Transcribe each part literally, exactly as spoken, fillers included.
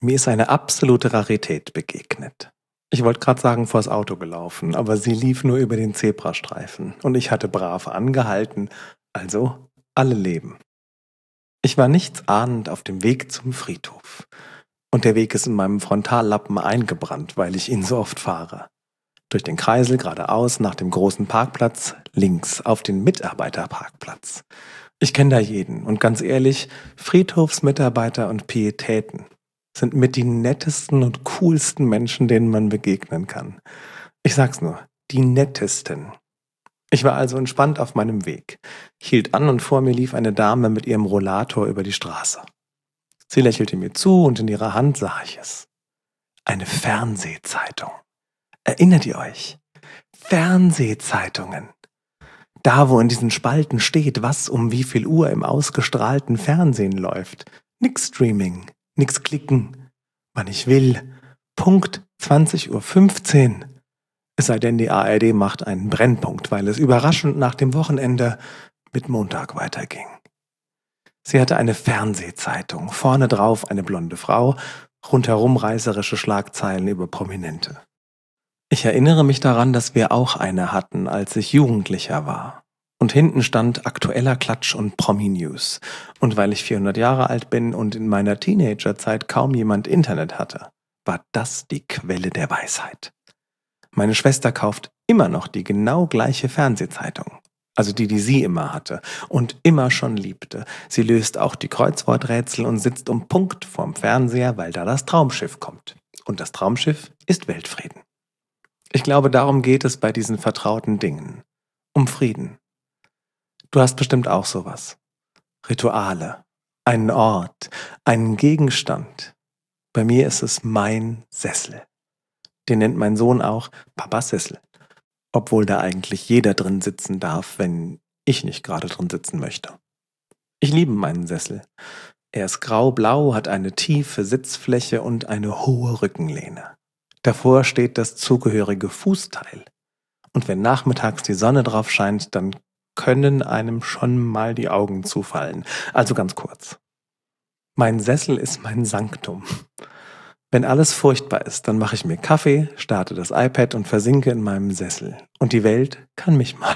Mir ist eine absolute Rarität begegnet. Ich wollte gerade sagen, vors Auto gelaufen, aber sie lief nur über den Zebrastreifen und ich hatte brav angehalten, also alle leben. Ich war nichtsahnend auf dem Weg zum Friedhof. Und der Weg ist in meinem Frontallappen eingebrannt, weil ich ihn so oft fahre. Durch den Kreisel geradeaus nach dem großen Parkplatz, links auf den Mitarbeiterparkplatz. Ich kenne da jeden und ganz ehrlich, Friedhofsmitarbeiter und Pietäten sind mit die nettesten und coolsten Menschen, denen man begegnen kann. Ich sag's nur, die nettesten. Ich war also entspannt auf meinem Weg, hielt an und vor mir lief eine Dame mit ihrem Rollator über die Straße. Sie lächelte mir zu und in ihrer Hand sah ich es. Eine Fernsehzeitung. Erinnert ihr euch? Fernsehzeitungen. Da, wo in diesen Spalten steht, was um wie viel Uhr im ausgestrahlten Fernsehen läuft. Nix Streaming, nix klicken, wann ich will. Punkt zwanzig Uhr fünfzehn. Es sei denn, die A R D macht einen Brennpunkt, weil es überraschend nach dem Wochenende mit Montag weiterging. Sie hatte eine Fernsehzeitung, vorne drauf eine blonde Frau, rundherum reißerische Schlagzeilen über Prominente. Ich erinnere mich daran, dass wir auch eine hatten, als ich Jugendlicher war. Und hinten stand aktueller Klatsch und Promi-News. Und weil ich vierhundert Jahre alt bin und in meiner Teenagerzeit kaum jemand Internet hatte, war das die Quelle der Weisheit. Meine Schwester kauft immer noch die genau gleiche Fernsehzeitung. Also die, die sie immer hatte und immer schon liebte. Sie löst auch die Kreuzworträtsel und sitzt um Punkt vorm Fernseher, weil da das Traumschiff kommt. Und das Traumschiff ist Weltfrieden. Ich glaube, darum geht es bei diesen vertrauten Dingen. Um Frieden. Du hast bestimmt auch sowas. Rituale, einen Ort, einen Gegenstand. Bei mir ist es mein Sessel. Den nennt mein Sohn auch Papas Sessel. Obwohl da eigentlich jeder drin sitzen darf, wenn ich nicht gerade drin sitzen möchte. Ich liebe meinen Sessel. Er ist grau-blau, hat eine tiefe Sitzfläche und eine hohe Rückenlehne. Davor steht das zugehörige Fußteil. Und wenn nachmittags die Sonne drauf scheint, dann können einem schon mal die Augen zufallen. Also ganz kurz. Mein Sessel ist mein Sanktum. Wenn alles furchtbar ist, dann mache ich mir Kaffee, starte das iPad und versinke in meinem Sessel. Und die Welt kann mich mal.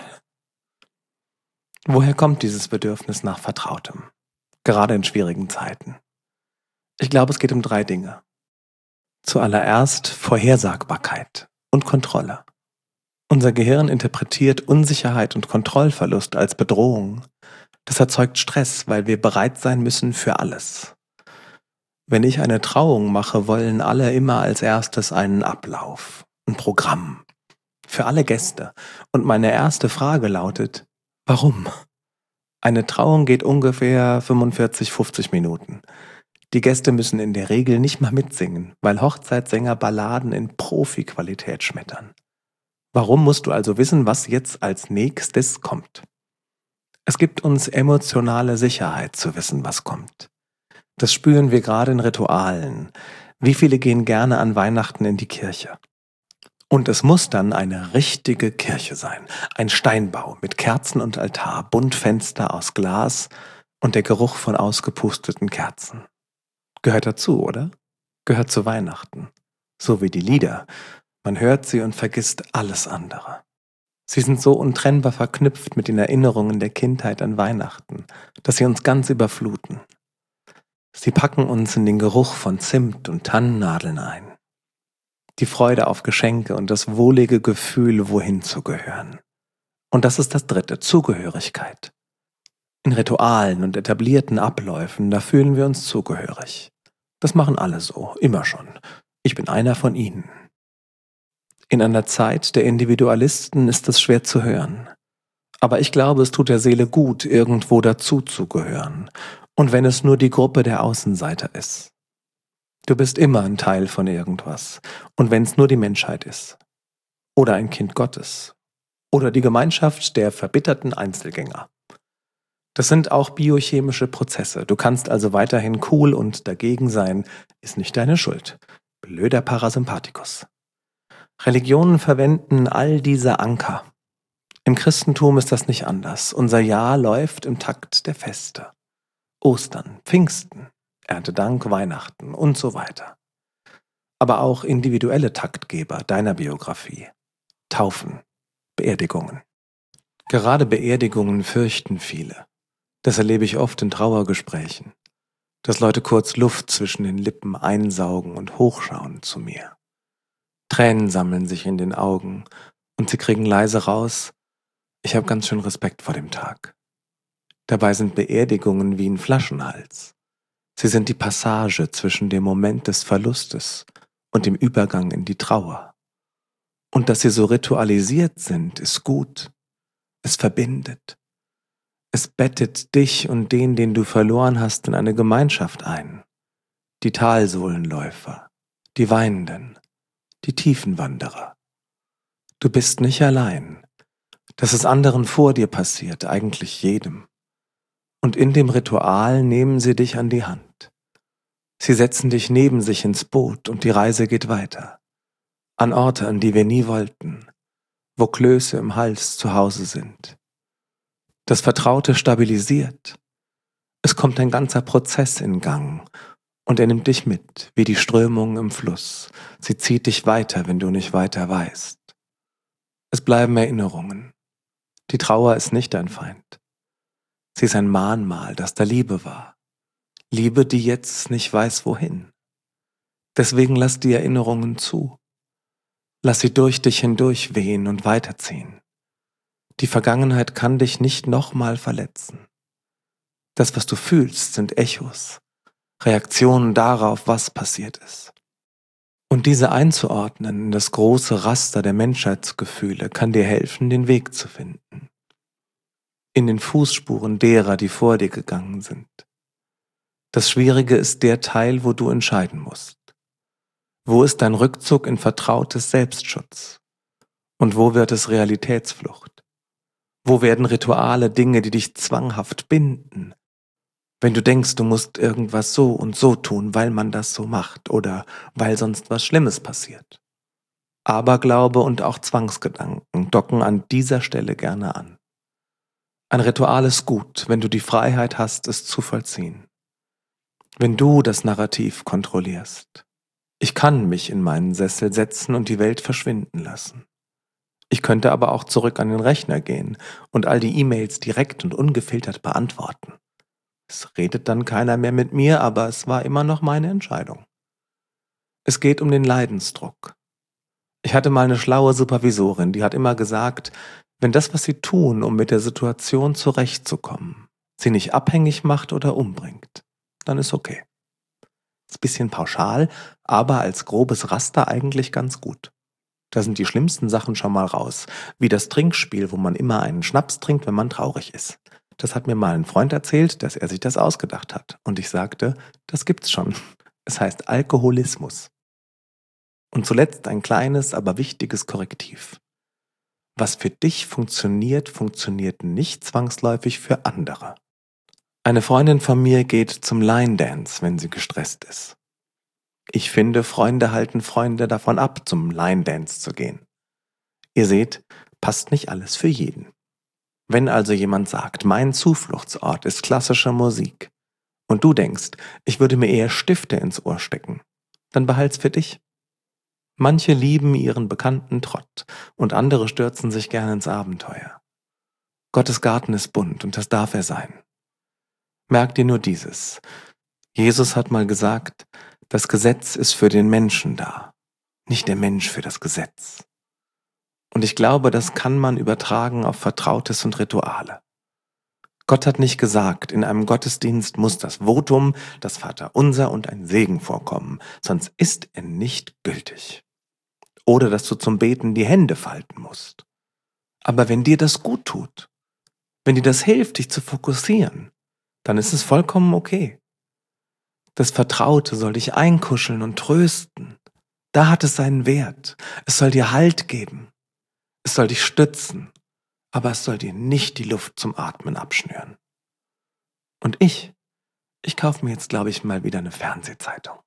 Woher kommt dieses Bedürfnis nach Vertrautem? Gerade in schwierigen Zeiten. Ich glaube, es geht um drei Dinge. Zuallererst Vorhersagbarkeit und Kontrolle. Unser Gehirn interpretiert Unsicherheit und Kontrollverlust als Bedrohung. Das erzeugt Stress, weil wir bereit sein müssen für alles. Wenn ich eine Trauung mache, wollen alle immer als erstes einen Ablauf, ein Programm. Für alle Gäste. Und meine erste Frage lautet, warum? Eine Trauung geht ungefähr fünfundvierzig, fünfzig Minuten. Die Gäste müssen in der Regel nicht mal mitsingen, weil Hochzeitssänger Balladen in Profi-Qualität schmettern. Warum musst du also wissen, was jetzt als nächstes kommt? Es gibt uns emotionale Sicherheit zu wissen, was kommt. Das spüren wir gerade in Ritualen. Wie viele gehen gerne an Weihnachten in die Kirche? Und es muss dann eine richtige Kirche sein. Ein Steinbau mit Kerzen und Altar, Buntfenster aus Glas und der Geruch von ausgepusteten Kerzen. Gehört dazu, oder? Gehört zu Weihnachten. So wie die Lieder. Man hört sie und vergisst alles andere. Sie sind so untrennbar verknüpft mit den Erinnerungen der Kindheit an Weihnachten, dass sie uns ganz überfluten. Sie packen uns in den Geruch von Zimt und Tannennadeln ein. Die Freude auf Geschenke und das wohlige Gefühl, wohin zu gehören. Und das ist das dritte, Zugehörigkeit. In Ritualen und etablierten Abläufen, da fühlen wir uns zugehörig. Das machen alle so, immer schon. Ich bin einer von ihnen. In einer Zeit der Individualisten ist es schwer zu hören. Aber ich glaube, es tut der Seele gut, irgendwo dazu zu gehören. Und wenn es nur die Gruppe der Außenseiter ist. Du bist immer ein Teil von irgendwas. Und wenn es nur die Menschheit ist. Oder ein Kind Gottes. Oder die Gemeinschaft der verbitterten Einzelgänger. Das sind auch biochemische Prozesse. Du kannst also weiterhin cool und dagegen sein. Ist nicht deine Schuld. Blöder Parasympathikus. Religionen verwenden all diese Anker. Im Christentum ist das nicht anders. Unser Jahr läuft im Takt der Feste. Ostern, Pfingsten, Erntedank, Weihnachten und so weiter. Aber auch individuelle Taktgeber deiner Biografie. Taufen, Beerdigungen. Gerade Beerdigungen fürchten viele. Das erlebe ich oft in Trauergesprächen, dass Leute kurz Luft zwischen den Lippen einsaugen und hochschauen zu mir. Tränen sammeln sich in den Augen und sie kriegen leise raus: Ich habe ganz schön Respekt vor dem Tag. Dabei sind Beerdigungen wie ein Flaschenhals. Sie sind die Passage zwischen dem Moment des Verlustes und dem Übergang in die Trauer. Und dass sie so ritualisiert sind, ist gut. Es verbindet. Es bettet dich und den, den du verloren hast, in eine Gemeinschaft ein. Die Talsohlenläufer, die Weinenden, die Tiefenwanderer. Du bist nicht allein. Das ist anderen vor dir passiert, eigentlich jedem. Und in dem Ritual nehmen sie dich an die Hand. Sie setzen dich neben sich ins Boot und die Reise geht weiter. An Orte, an die wir nie wollten, wo Klöße im Hals zu Hause sind. Das Vertraute stabilisiert. Es kommt ein ganzer Prozess in Gang und er nimmt dich mit, wie die Strömung im Fluss. Sie zieht dich weiter, wenn du nicht weiter weißt. Es bleiben Erinnerungen. Die Trauer ist nicht dein Feind. Sie ist ein Mahnmal, dass da Liebe war. Liebe, die jetzt nicht weiß, wohin. Deswegen lass die Erinnerungen zu. Lass sie durch dich hindurch wehen und weiterziehen. Die Vergangenheit kann dich nicht nochmal verletzen. Das, was du fühlst, sind Echos, Reaktionen darauf, was passiert ist. Und diese einzuordnen in das große Raster der Menschheitsgefühle kann dir helfen, den Weg zu finden. In den Fußspuren derer, die vor dir gegangen sind. Das Schwierige ist der Teil, wo du entscheiden musst. Wo ist dein Rückzug in vertrautes Selbstschutz? Und wo wird es Realitätsflucht? Wo werden Rituale Dinge, die dich zwanghaft binden? Wenn du denkst, du musst irgendwas so und so tun, weil man das so macht oder weil sonst was Schlimmes passiert. Aberglaube und auch Zwangsgedanken docken an dieser Stelle gerne an. Ein Ritual ist gut, wenn du die Freiheit hast, es zu vollziehen. Wenn du das Narrativ kontrollierst. Ich kann mich in meinen Sessel setzen und die Welt verschwinden lassen. Ich könnte aber auch zurück an den Rechner gehen und all die E-Mails direkt und ungefiltert beantworten. Es redet dann keiner mehr mit mir, aber es war immer noch meine Entscheidung. Es geht um den Leidensdruck. Ich hatte mal eine schlaue Supervisorin, die hat immer gesagt, wenn das, was sie tun, um mit der Situation zurechtzukommen, sie nicht abhängig macht oder umbringt, dann ist okay. Ist ein bisschen pauschal, aber als grobes Raster eigentlich ganz gut. Da sind die schlimmsten Sachen schon mal raus, wie das Trinkspiel, wo man immer einen Schnaps trinkt, wenn man traurig ist. Das hat mir mal ein Freund erzählt, dass er sich das ausgedacht hat. Und ich sagte, das gibt's schon. Es heißt Alkoholismus. Und zuletzt ein kleines, aber wichtiges Korrektiv. Was für dich funktioniert, funktioniert nicht zwangsläufig für andere. Eine Freundin von mir geht zum Line Dance, wenn sie gestresst ist. Ich finde, Freunde halten Freunde davon ab, zum Line Dance zu gehen. Ihr seht, passt nicht alles für jeden. Wenn also jemand sagt, mein Zufluchtsort ist klassische Musik, und du denkst, ich würde mir eher Stifte ins Ohr stecken, dann behalt's für dich. Manche lieben ihren bekannten Trott und andere stürzen sich gerne ins Abenteuer. Gottes Garten ist bunt und das darf er sein. Merk dir nur dieses. Jesus hat mal gesagt, das Gesetz ist für den Menschen da, nicht der Mensch für das Gesetz. Und ich glaube, das kann man übertragen auf Vertrautes und Rituale. Gott hat nicht gesagt, in einem Gottesdienst muss das Votum, das Vaterunser und ein Segen vorkommen, sonst ist er nicht gültig. Oder dass du zum Beten die Hände falten musst. Aber wenn dir das gut tut, wenn dir das hilft, dich zu fokussieren, dann ist es vollkommen okay. Das Vertraute soll dich einkuscheln und trösten. Da hat es seinen Wert. Es soll dir Halt geben. Es soll dich stützen, aber es soll dir nicht die Luft zum Atmen abschnüren. Und ich, ich kaufe mir jetzt, glaube ich, mal wieder eine Fernsehzeitung.